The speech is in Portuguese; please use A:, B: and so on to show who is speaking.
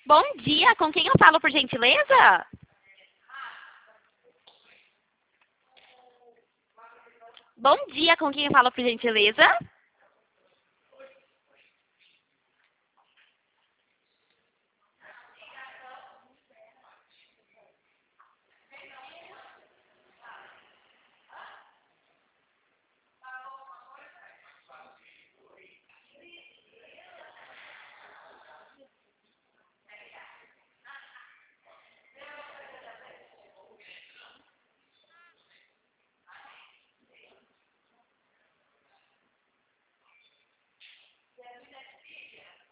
A: Bom dia, com quem eu falo, por gentileza? Bom dia, com quem eu falo, por gentileza?